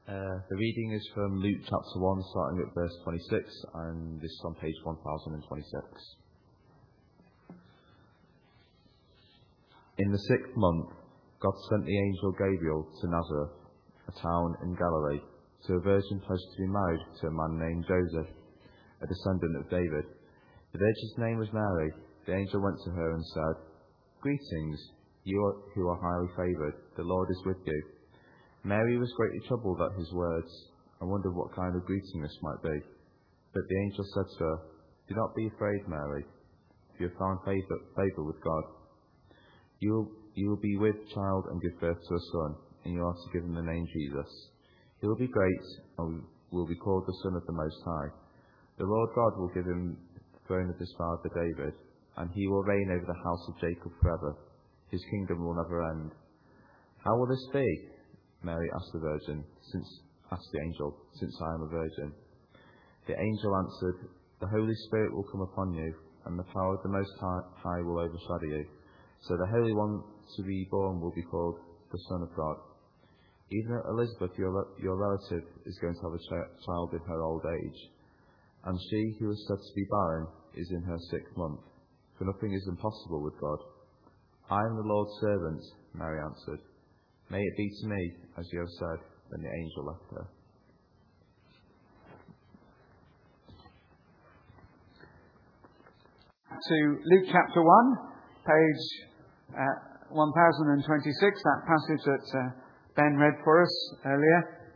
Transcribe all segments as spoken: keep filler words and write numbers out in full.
Uh, the reading is from Luke chapter one, starting at verse twenty-six, and this is on page one thousand twenty-six. In the sixth month, God sent the angel Gabriel to Nazareth, a town in Galilee, to a virgin pledged to be married to a man named Joseph, a descendant of David. The virgin's name was Mary. The angel went to her and said, "Greetings, you who are highly favoured, the Lord is with you." Mary was greatly troubled at his words, and wondered what kind of greeting this might be. But the angel said to her, "Do not be afraid, Mary, for you have found favour, favour with God. You will, you will be with child and give birth to a son, and you are to give him the name Jesus. He will be great, and will be called the Son of the Most High. The Lord God will give him the throne of his father David, and he will reign over the house of Jacob forever. His kingdom will never end." "How will this be?" Mary asked the virgin, since asked the angel, "since I am a virgin." The angel answered, "The Holy Spirit will come upon you, and the power of the Most High will overshadow you. So the Holy One to be born will be called the Son of God. Even Elizabeth, your, your relative, is going to have a ch- child in her old age, and she who is said to be barren is in her sixth month, for nothing is impossible with God." "I am the Lord's servant," Mary answered. "May it be to me as you have said." Then the angel left her. To Luke chapter one, page uh, one thousand twenty-six, that passage that uh, Ben read for us earlier.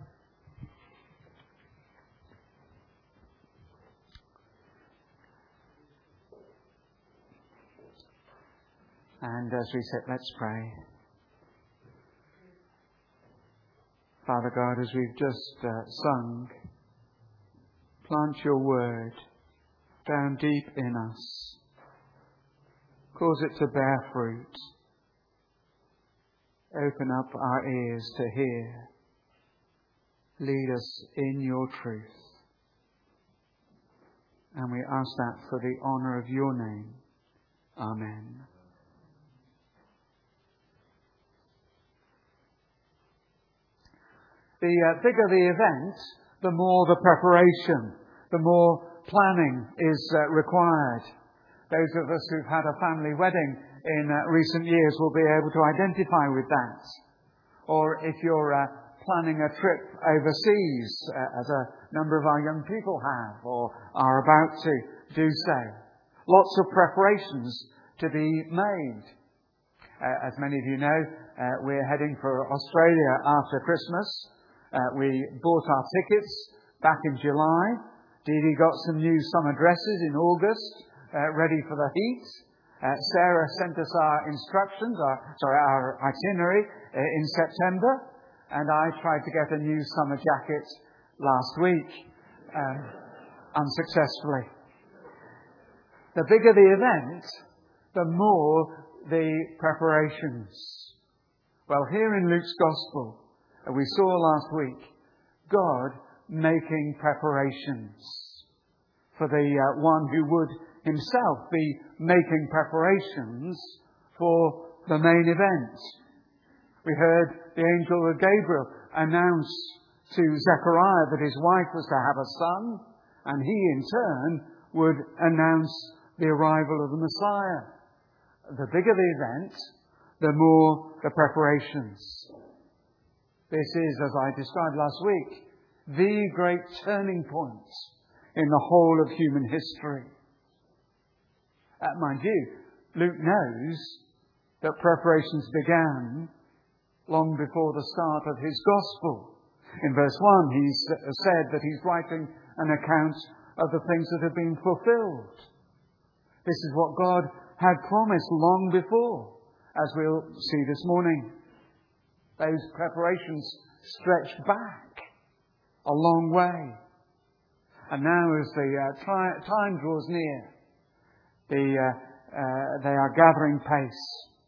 And as we said, let's pray. Father God, as we've just uh, sung, plant your word down deep in us. Cause it to bear fruit. Open up our ears to hear. Lead us in your truth. And we ask that for the honour of your name. Amen. The uh, bigger the event, the more the preparation, the more planning is uh, required. Those of us who've had a family wedding in uh, recent years will be able to identify with that. Or if you're uh, planning a trip overseas, uh, as a number of our young people have or are about to do so. Lots of preparations to be made. Uh, as many of you know, uh, we're heading for Australia after Christmas. Uh, we bought our tickets back in July. Dee Dee got some new summer dresses in August, uh, ready for the heat. Uh, Sarah sent us our instructions, our, sorry, our itinerary uh, in September. And I tried to get a new summer jacket last week, um, unsuccessfully. The bigger the event, the more the preparations. Well, here in Luke's Gospel, we saw last week God making preparations for the uh, one who would himself be making preparations for the main event. We heard the angel of Gabriel announce to Zechariah that his wife was to have a son, and he in turn would announce the arrival of the Messiah. The bigger the event, the more the preparations. This is, as I described last week, the great turning point in the whole of human history. Uh, mind you, Luke knows that preparations began long before the start of his Gospel. In verse one, he said that he's writing an account of the things that have been fulfilled. This is what God had promised long before, as we'll see this morning. Those preparations stretch back a long way. And now as the uh, tri- time draws near, the, uh, uh, they are gathering pace.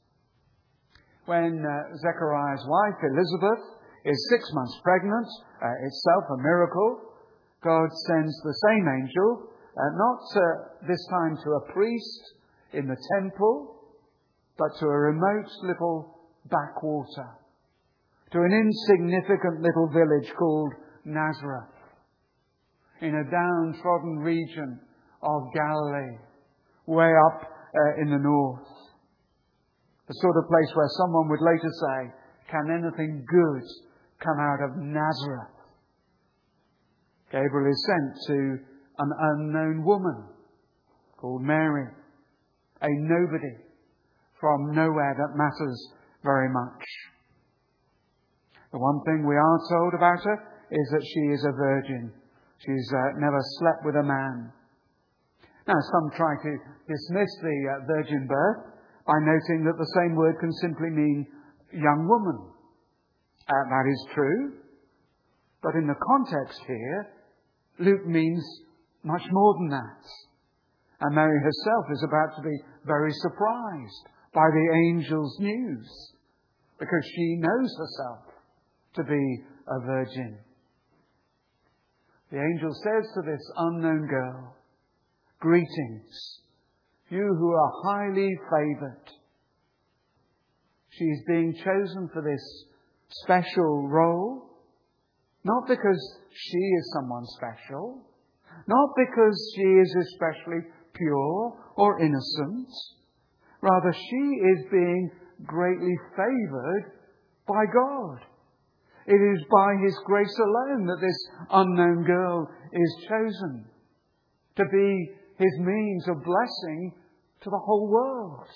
When uh, Zechariah's wife, Elizabeth, is six months pregnant, uh, itself a miracle, God sends the same angel, uh, not uh, this time to a priest in the temple, but to a remote little backwater, to an insignificant little village called Nazareth, in a downtrodden region of Galilee, way up uh, in the north. The sort of place where someone would later say, can anything good come out of Nazareth? Gabriel is sent to an unknown woman called Mary, a nobody from nowhere that matters very much. The one thing we are told about her is that she is a virgin. She's uh, never slept with a man. Now, some try to dismiss the uh, virgin birth by noting that the same word can simply mean young woman. Uh, that is true. But in the context here, Luke means much more than that. And Mary herself is about to be very surprised by the angel's news, because she knows herself to be a virgin. The angel says to this unknown girl, "Greetings, you who are highly favoured." She is being chosen for this special role, not because she is someone special, not because she is especially pure or innocent. Rather, she is being greatly favoured by God. It is by His grace alone that this unknown girl is chosen to be His means of blessing to the whole world.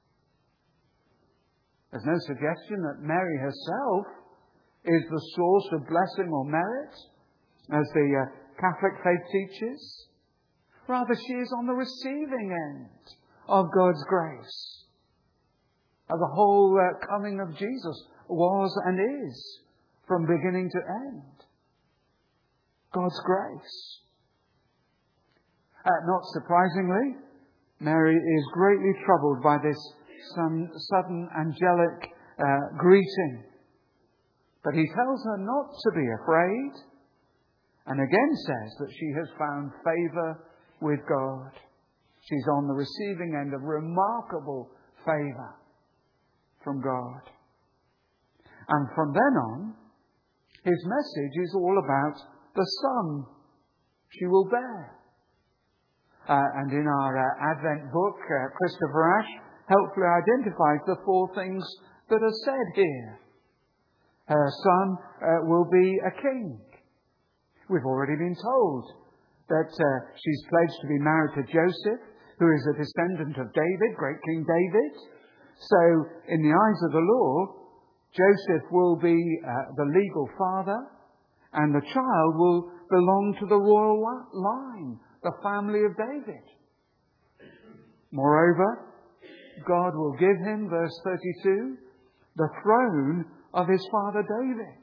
There's no suggestion that Mary herself is the source of blessing or merit, as the uh, Catholic faith teaches. Rather, she is on the receiving end of God's grace. As the whole uh, coming of Jesus was and is, from beginning to end. God's grace. Uh, not surprisingly, Mary is greatly troubled by this some sudden angelic uh, greeting. But He tells her not to be afraid, and again says that she has found favour with God. She's on the receiving end of remarkable favour from God. And from then on, His message is all about the Son she will bear. Uh, and in our uh, Advent book, uh, Christopher Ash helpfully identifies the four things that are said here. Her son uh, will be a king. We've already been told that uh, she's pledged to be married to Joseph, who is a descendant of David, great King David. So, in the eyes of the law, Joseph will be uh, the legal father, and the child will belong to the royal line, the family of David. Moreover, God will give him, verse thirty-two, the throne of his father David.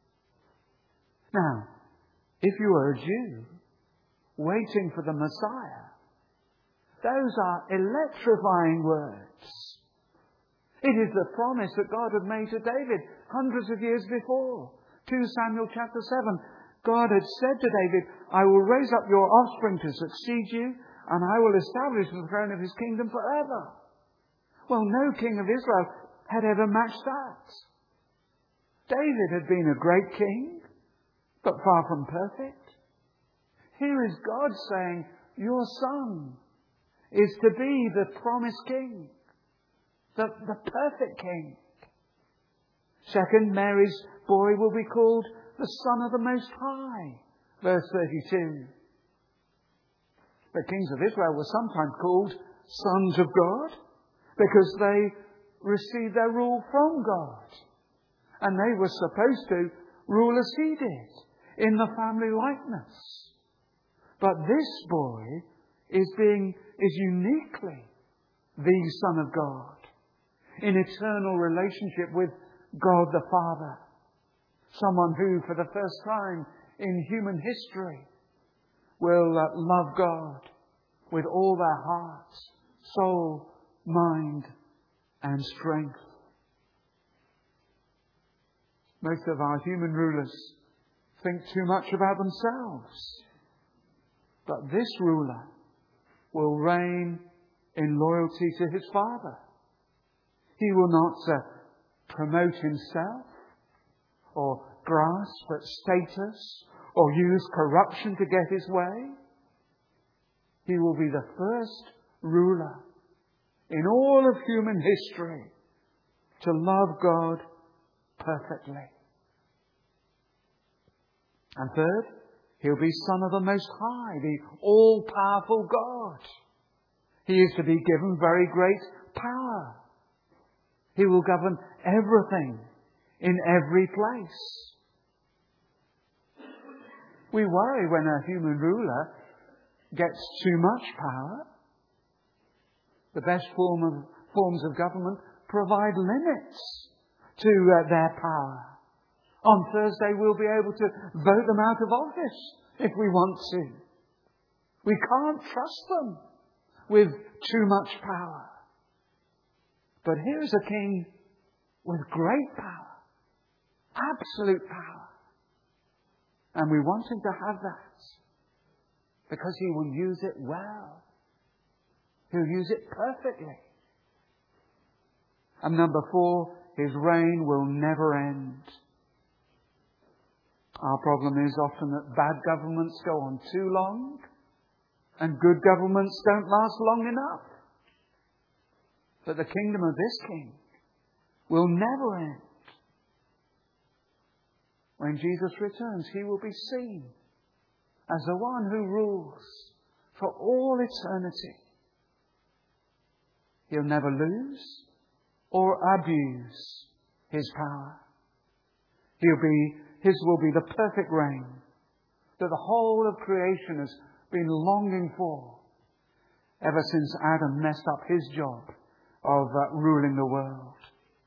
Now, if you are a Jew waiting for the Messiah, those are electrifying words. It is the promise that God had made to David hundreds of years before. Second Samuel chapter seven. God had said to David, "I will raise up your offspring to succeed you, and I will establish the throne of his kingdom forever." Well, no king of Israel had ever matched that. David had been a great king, but far from perfect. Here is God saying, your son is to be the promised king, the, the perfect king. Second, Mary's boy will be called the Son of the Most High, verse thirty-two. The kings of Israel were sometimes called sons of God because they received their rule from God. And they were supposed to rule as He did, in the family likeness. But this boy is being is uniquely the Son of God, in eternal relationship with God the Father. Someone who, for the first time in human history, will uh, love God with all their heart, soul, mind, and strength. Most of our human rulers think too much about themselves. But this ruler will reign in loyalty to his Father. He will not uh, promote himself or grasp at status or use corruption to get his way. He will be the first ruler in all of human history to love God perfectly. And third, he'll be Son of the Most High, the all-powerful God. He is to be given very great power. He will govern everything in every place. We worry when a human ruler gets too much power. The best form of, forms of government provide limits to uh, their power. On Thursday we'll be able to vote them out of office if we want to. We can't trust them with too much power. But here's a king with great power, absolute power. And we want him to have that because he will use it well. He'll use it perfectly. And number four, his reign will never end. Our problem is often that bad governments go on too long and good governments don't last long enough. But the kingdom of this king will never end. When Jesus returns, he will be seen as the one who rules for all eternity. He'll never lose or abuse his power. He'll be, his will be the perfect reign that the whole of creation has been longing for ever since Adam messed up his job of uh, ruling the world.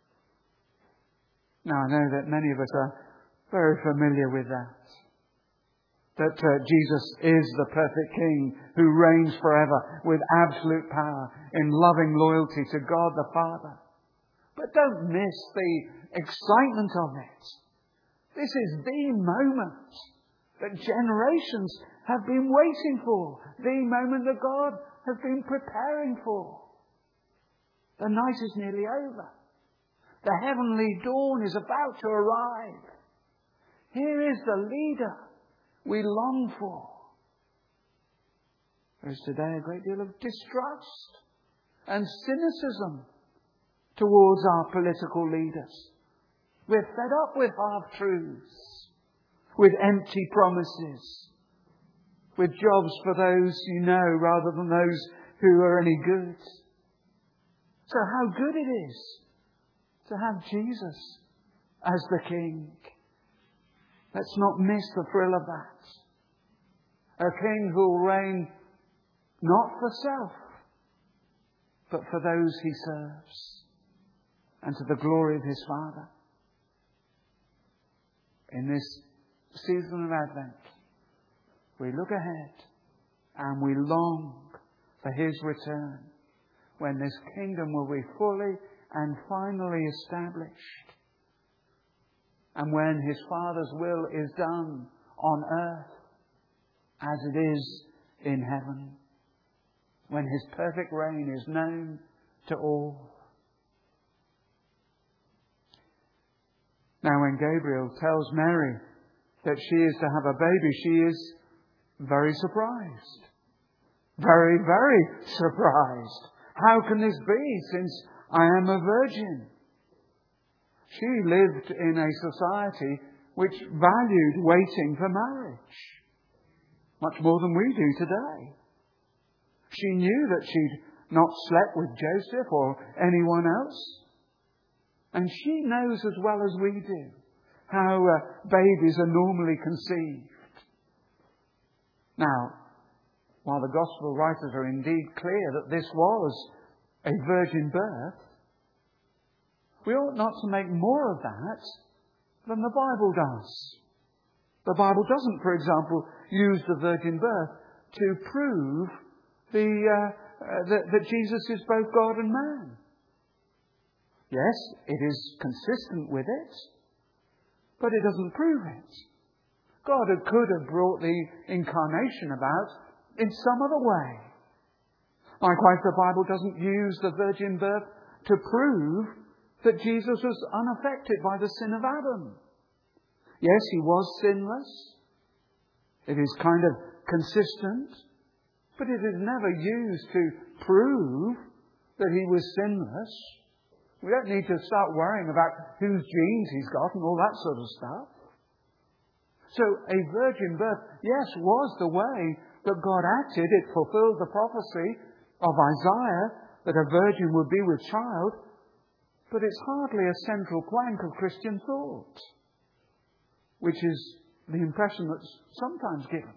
Now, I know that many of us are very familiar with that. That uh, Jesus is the perfect King who reigns forever with absolute power in loving loyalty to God the Father. But don't miss the excitement of it. This is the moment that generations have been waiting for. The moment that God has been preparing for. The night is nearly over. The heavenly dawn is about to arrive. Here is the leader we long for. There is today a great deal of distrust and cynicism towards our political leaders. We're fed up with half-truths, with empty promises, with jobs for those you know rather than those who are any good. So how good it is to have Jesus as the King. Let's not miss the thrill of that. A King who will reign not for self, but for those he serves, and to the glory of his Father. In this season of Advent, we look ahead and we long for his return, when this kingdom will be fully and finally established, and when his Father's will is done on earth as it is in heaven, when his perfect reign is known to all. Now, when Gabriel tells Mary that she is to have a baby, she is very surprised. Very, very surprised. How can this be, since I am a virgin? She lived in a society which valued waiting for marriage, much more than we do today. She knew that she'd not slept with Joseph or anyone else. And she knows as well as we do how uh, babies are normally conceived. Now, while the Gospel writers are indeed clear that this was a virgin birth, we ought not to make more of that than the Bible does. The Bible doesn't, for example, use the virgin birth to prove the, uh, uh, that, that Jesus is both God and man. Yes, it is consistent with it, but it doesn't prove it. God could have brought the incarnation about in some other way. Likewise, the Bible doesn't use the virgin birth to prove that Jesus was unaffected by the sin of Adam. Yes, he was sinless. It is kind of consistent, but it is never used to prove that he was sinless. We don't need to start worrying about whose genes he's got and all that sort of stuff. So a virgin birth, yes, was the way that God acted. It fulfilled the prophecy of Isaiah that a virgin would be with child, but it's hardly a central plank of Christian thought, which is the impression that's sometimes given.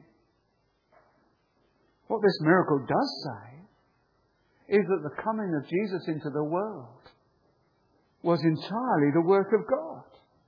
What this miracle does say is that the coming of Jesus into the world was entirely the work of God.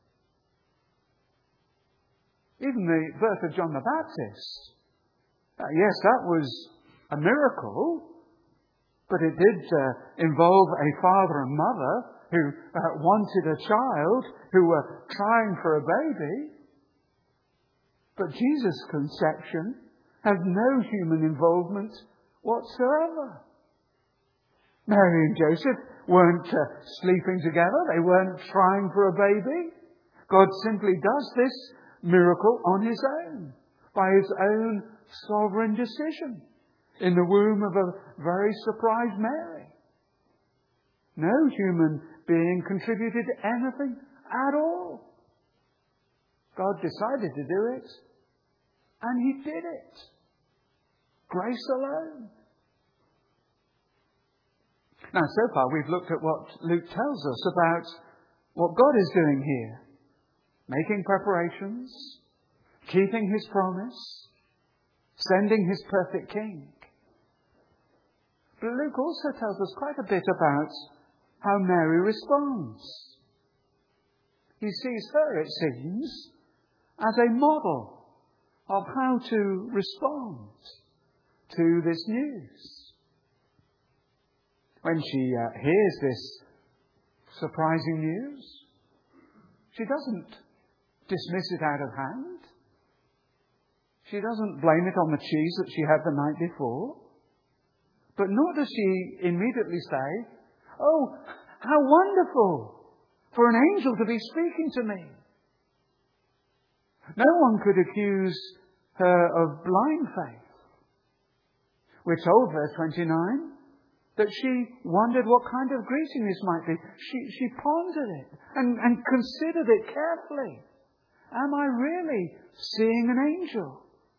Even the birth of John the Baptist, uh, yes, that was a miracle, but it did uh, involve a father and mother who uh, wanted a child, who were trying for a baby. But Jesus' conception has no human involvement whatsoever. Mary and Joseph weren't uh, sleeping together. They weren't trying for a baby. God simply does this miracle on his own, by his own sovereign decision, in the womb of a very surprised Mary. No human being contributed anything at all. God decided to do it, and he did it. Grace alone. Now, so far we've looked at what Luke tells us about what God is doing here. Making preparations, keeping his promise, sending his perfect king. But Luke also tells us quite a bit about how Mary responds. He sees her, it seems, as a model of how to respond to this news. When she uh, hears this surprising news, she doesn't dismiss it out of hand. She doesn't blame it on the cheese that she had the night before. But nor does she immediately say, "Oh, how wonderful for an angel to be speaking to me." No one could accuse her of blind faith. We're told, verse twenty-nine, that she wondered what kind of greeting this might be. She, she pondered it and, and considered it carefully. Am I really seeing an angel?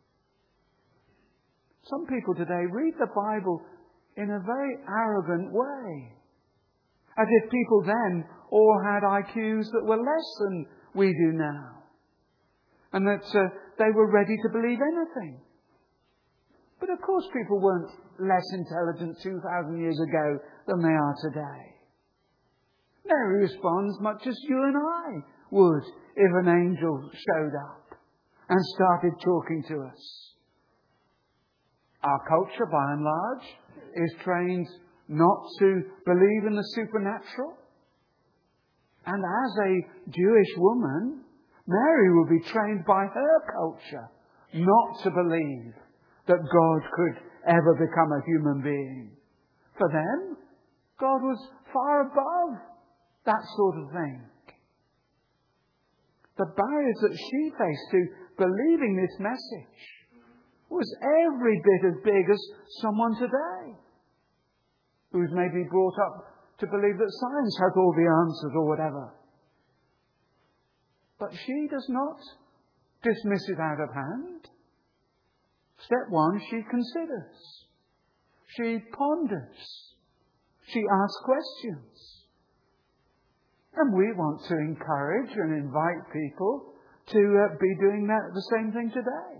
Some people today read the Bible in a very arrogant way, as if people then all had I Qs that were less than we do now, and that uh, they were ready to believe anything. But of course people weren't less intelligent two thousand years ago than they are today. Mary responds much as you and I would if an angel showed up and started talking to us. Our culture, by and large, is trained not to believe in the supernatural. And as a Jewish woman, Mary will be trained by her culture not to believe that God could ever become a human being. For them, God was far above that sort of thing. The barriers that she faced to believing this message was every bit as big as someone today who's maybe brought up to believe that science has all the answers or whatever. But she does not dismiss it out of hand. Step one, she considers. She ponders. She asks questions. And we want to encourage and invite people to uh, be doing that the same thing today.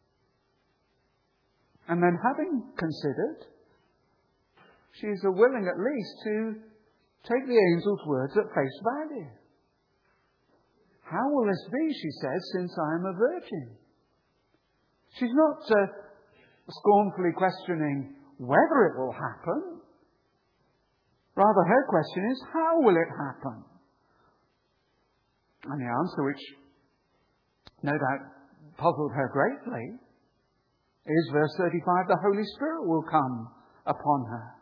And then, having considered, she's willing at least to take the angel's words at face value. How will this be, she says, since I am a virgin? She's not uh, scornfully questioning whether it will happen. Rather, her question is, how will it happen? And the answer, which no doubt puzzled her greatly, is verse thirty-five, the Holy Spirit will come upon her.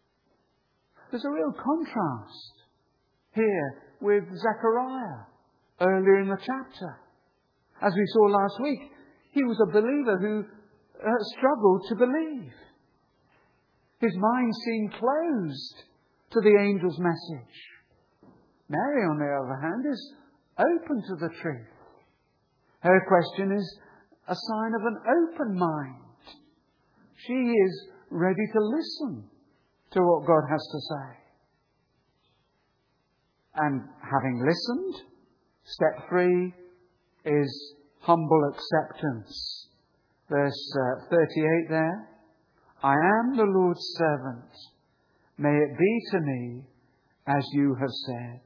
There's a real contrast here with Zechariah, earlier in the chapter. As we saw last week, he was a believer who uh, struggled to believe. His mind seemed closed to the angel's message. Mary, on the other hand, is open to the truth. Her question is a sign of an open mind. She is ready to listen to what God has to say. And having listened, step three is humble acceptance. Verse uh, thirty-eight there. I am the Lord's servant. May it be to me as you have said.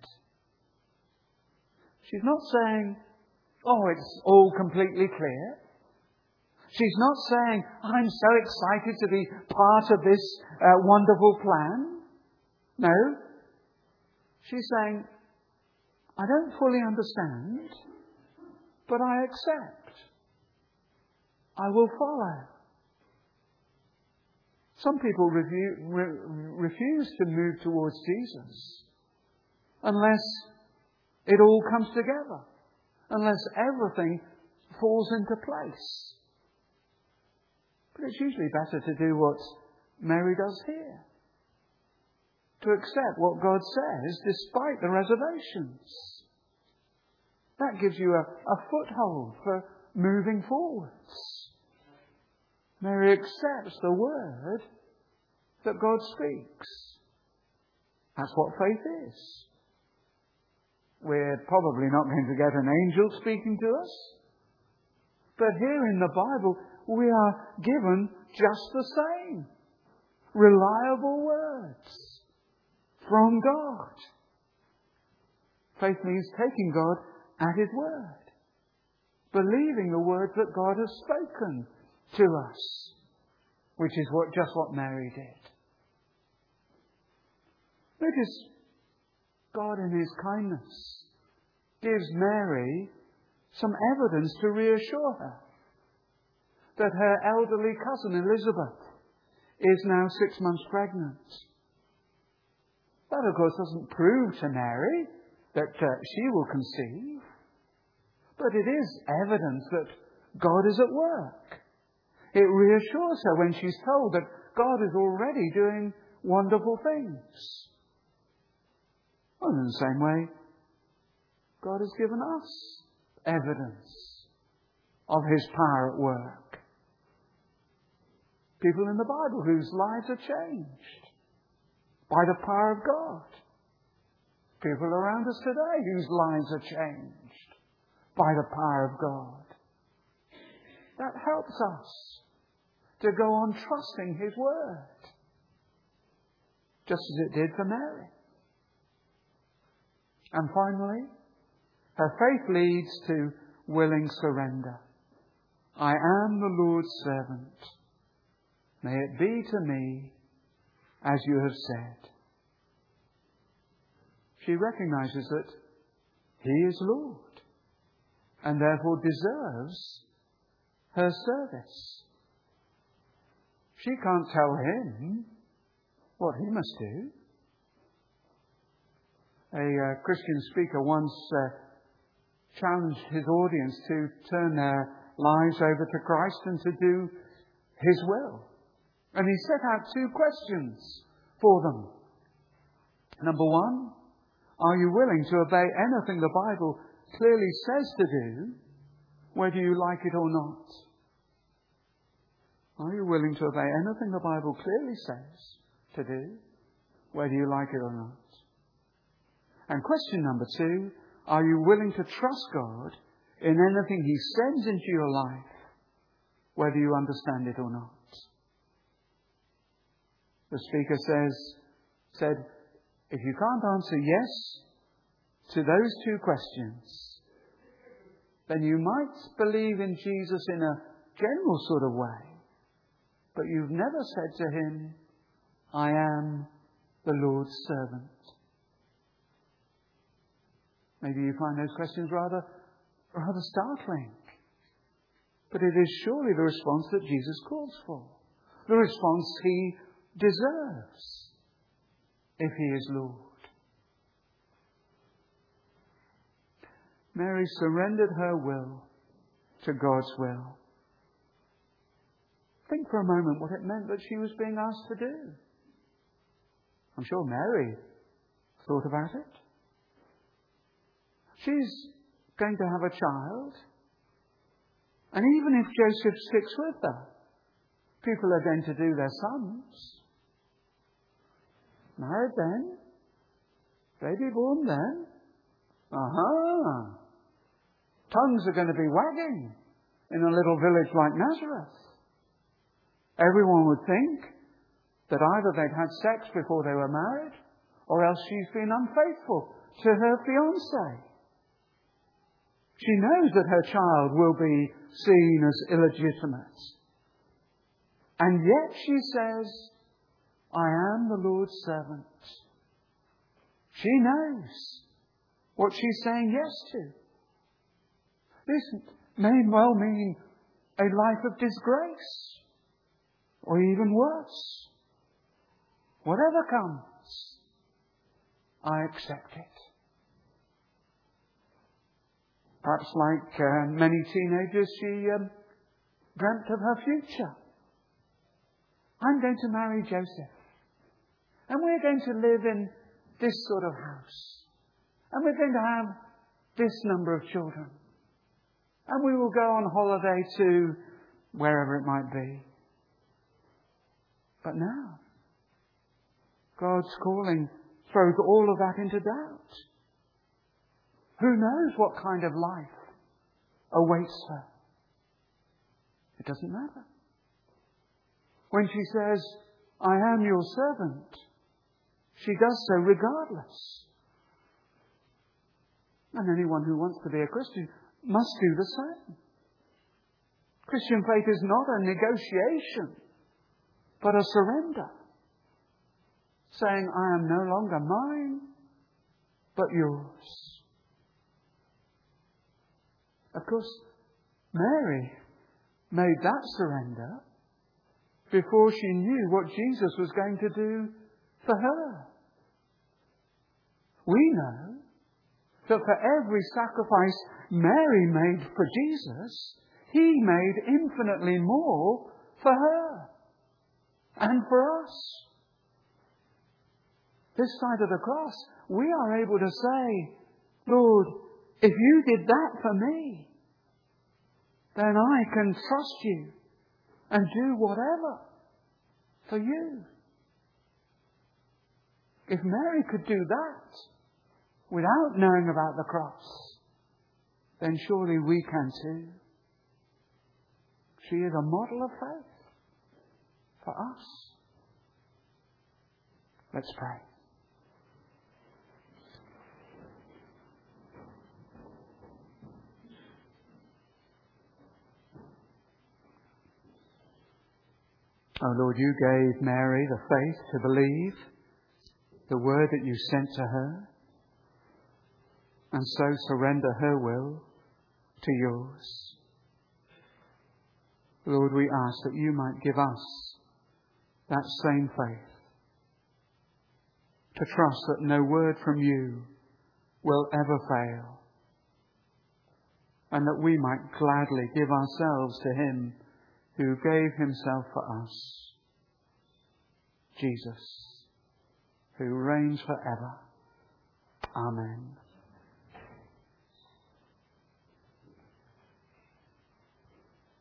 She's not saying, oh, it's all completely clear. She's not saying, I'm so excited to be part of this uh, wonderful plan. No. She's saying, I don't fully understand, but I accept. I will follow. Some people review, re- refuse to move towards Jesus unless it all comes together, unless everything falls into place. But it's usually better to do what Mary does here. To accept what God says despite the reservations. That gives you a, a foothold for moving forwards. Mary accepts the word that God speaks. That's what faith is. We're probably not going to get an angel speaking to us. But here in the Bible, we are given just the same. Reliable words from God. Faith means taking God at His word. Believing the words that God has spoken to us. Which is what just what Mary did. Notice God in His kindness gives Mary some evidence to reassure her that her elderly cousin Elizabeth is now six months pregnant. That, of course, doesn't prove to Mary that uh, she will conceive, but it is evidence that God is at work. It reassures her when she's told that God is already doing wonderful things. Well, in the same way, God has given us evidence of His power at work. People in the Bible whose lives are changed by the power of God. People around us today whose lives are changed by the power of God. That helps us to go on trusting His word, just as it did for Mary. And finally, her faith leads to willing surrender. I am the Lord's servant. May it be to me as you have said. She recognizes that He is Lord and therefore deserves her service. She can't tell Him what He must do. A uh, Christian speaker once uh, challenged his audience to turn their lives over to Christ and to do His will. And he set out two questions for them. Number one, are you willing to obey anything the Bible clearly says to do, whether you like it or not? Are you willing to obey anything the Bible clearly says to do, whether you like it or not? And question number two, are you willing to trust God in anything He sends into your life, whether you understand it or not? The speaker says, said, if you can't answer yes to those two questions, then you might believe in Jesus in a general sort of way, but you've never said to Him, I am the Lord's servant. Maybe you find those questions rather, rather startling. But it is surely the response that Jesus calls for. The response He deserves if He is Lord. Mary surrendered her will to God's will. Think for a moment what it meant that she was being asked to do. I'm sure Mary thought about it. She's going to have a child. And even if Joseph sticks with her, people are going to do their sons. Married then. Baby born then. Aha! Tongues are going to be wagging in a little village like Nazareth. Everyone would think that either they'd had sex before they were married, or else she's been unfaithful to her fiancé. She knows that her child will be seen as illegitimate. And yet she says, I am the Lord's servant. She knows what she's saying yes to. This may well mean a life of disgrace, or even worse. Whatever comes, I accept it. Perhaps like uh, many teenagers, she um, dreamt of her future. I'm going to marry Joseph. And we're going to live in this sort of house. And we're going to have this number of children. And we will go on holiday to wherever it might be. But now, God's calling throws all of that into doubt. Who knows what kind of life awaits her? It doesn't matter. When she says, I am your servant, she does so regardless. And anyone who wants to be a Christian must do the same. Christian faith is not a negotiation, but a surrender. Saying, I am no longer mine, but yours. Of course, Mary made that surrender before she knew what Jesus was going to do for her. We know that for every sacrifice Mary made for Jesus, He made infinitely more for her and for us. This side of the cross, we are able to say, Lord, if you did that for me, then I can trust you and do whatever for you. If Mary could do that without knowing about the cross, then surely we can too. She is a model of faith for us. Let's pray. Oh Lord, you gave Mary the faith to believe the word that you sent to her, and so surrender her will to yours. Lord, we ask that you might give us that same faith, to trust that no word from you will ever fail, and that we might gladly give ourselves to Him who gave Himself for us, Jesus, who reigns forever. Amen.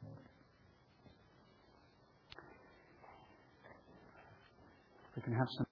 We can have some